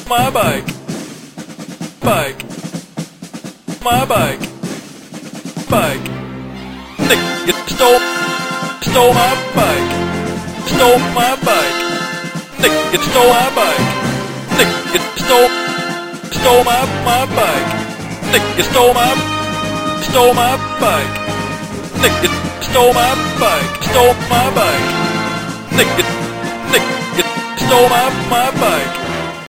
my bike, bike, my bike, bike. Nick, you stole my bike, stole my bike. Nick, you stole my bike. Nick, you stole my bike. Nick, you stole my bike. Nick, you stole my bike, stole my bike. Nick, you stole my bike.